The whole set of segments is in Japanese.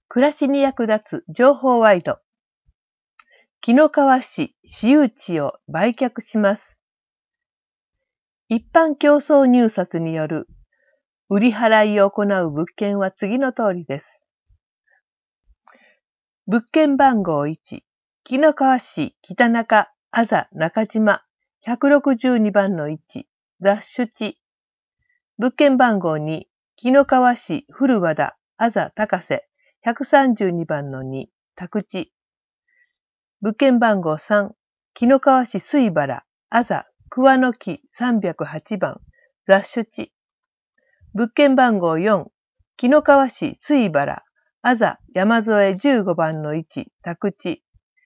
暮らしに役立つ情報ワイド。紀の川市私有地を売却します。一般競争入札による売り払いを行う物件は次の通りです。物件番号1、紀の川市北中あざ中島162番の1、雑種地。物件番号2、紀の川市古和田あざ高瀬132番の2、宅地。物件番号3、紀の川市水原あざ桑の木308番、雑種地。物件番号4、紀の川市水原あざ山添15番の1、宅地。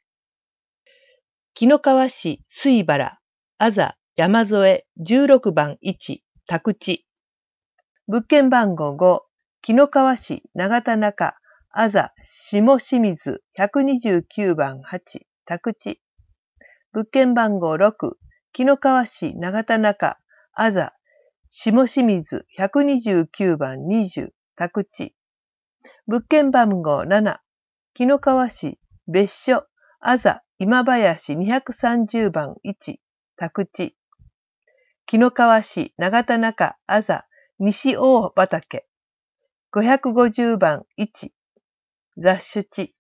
紀の川市水原あざ山添16番1、宅地。物件番号5、紀の川市長田中あざ下清水129番8、宅地。物件番号6、紀の川市長田中あざ下清水129番20、宅地。物件番号7、紀の川市別所あざ今林230番1、宅地。紀の川市長田中あざ西大畑550番1、雑種地。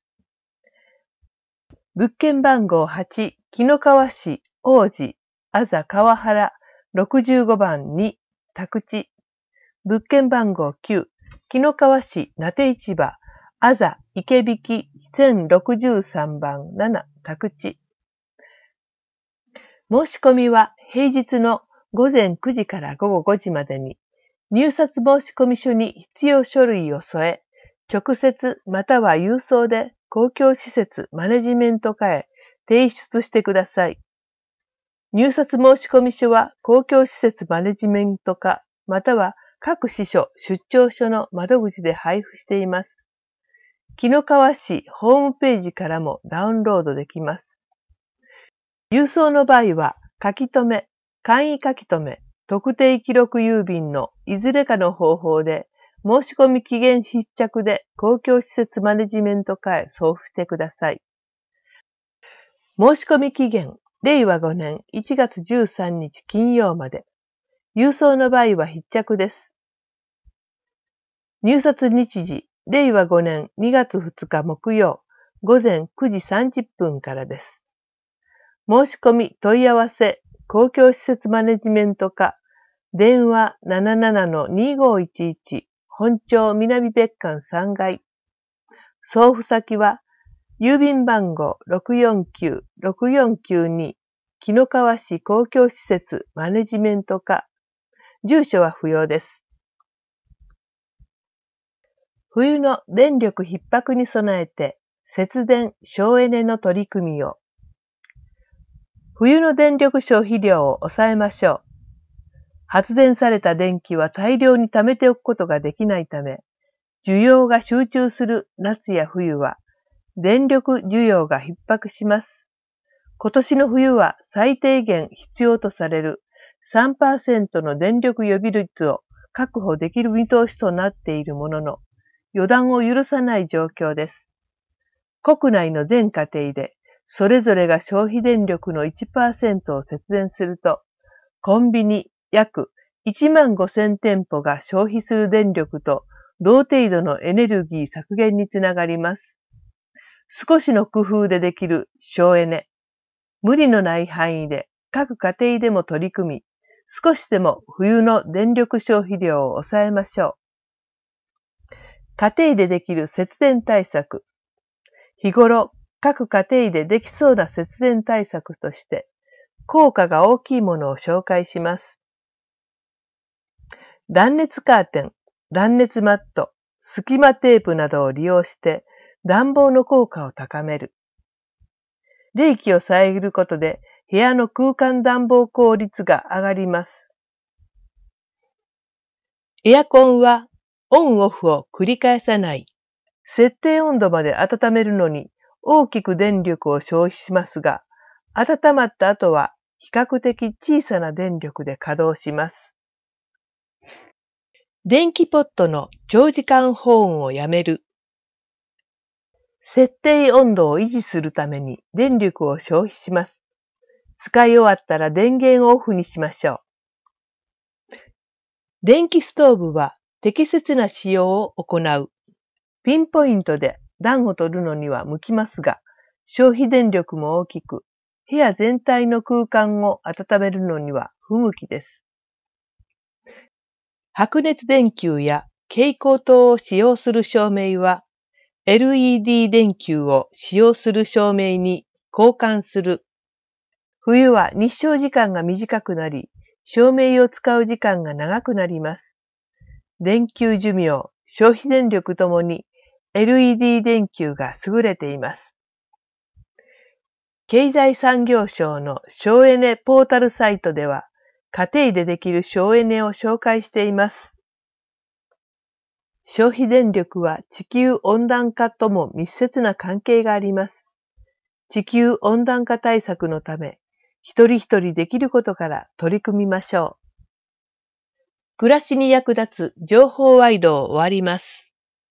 物件番号8、紀の川市王子あざ川原65番2、宅地。物件番号9、紀の川市名手市場あざ池引1063番7、宅地。申し込みは平日の午前9時から午後5時までに、入札申込書に必要書類を添え、直接または郵送で公共施設マネジメント課へ提出してください。入札申込書は公共施設マネジメント課または各支所出張所の窓口で配布しています。紀の川市ホームページからもダウンロードできます。郵送の場合は書き留め、簡易書き留め、特定記録郵便のいずれかの方法で申し込み期限必着で公共施設マネジメント課へ送付してください。申し込み期限、令和5年1月13日金曜まで。郵送の場合は必着です。入札日時、令和5年2月2日木曜午前9時30分からです。申し込み問い合わせ、公共施設マネジメント課、電話 77-2511 本町南別館3階。送付先は、郵便番号 649-6492 紀の川市公共施設マネジメント課。住所は不要です。冬の電力逼迫に備えて節電省エネの取り組みを。冬の電力消費量を抑えましょう。発電された電気は大量に貯めておくことができないため、需要が集中する夏や冬は電力需要が逼迫します。今年の冬は最低限必要とされる 3% の電力予備率を確保できる見通しとなっているものの、予断を許さない状況です。国内の全家庭でそれぞれが消費電力の 1% を節電すると、コンビニ約15,000店舗が消費する電力と同程度のエネルギー削減につながります。少しの工夫でできる省エネ。無理のない範囲で各家庭でも取り組み、少しでも冬の電力消費量を抑えましょう。家庭でできる節電対策。日頃、各家庭でできそうな節電対策として、効果が大きいものを紹介します。断熱カーテン、断熱マット、隙間テープなどを利用して暖房の効果を高める。冷気を遮ることで部屋の空間暖房効率が上がります。エアコンはオンオフを繰り返さない。設定温度まで温めるのに大きく電力を消費しますが、温まった後は比較的小さな電力で稼働します。電気ポットの長時間保温をやめる。 設定温度を維持するために電力を消費します。使い終わったら電源をオフにしましょう。電気ストーブは適切な使用を行う。ピンポイントで暖を取るのには向きますが、消費電力も大きく、部屋全体の空間を温めるのには不向きです。白熱電球や蛍光灯を使用する照明は、LED 電球を使用する照明に交換する。冬は日照時間が短くなり、照明を使う時間が長くなります。電球寿命、消費電力ともに LED 電球が優れています。経済産業省の省エネポータルサイトでは、家庭でできる省エネを紹介しています。消費電力は地球温暖化とも密接な関係があります。地球温暖化対策のため、一人一人できることから取り組みましょう。暮らしに役立つ情報ワイドを終わります。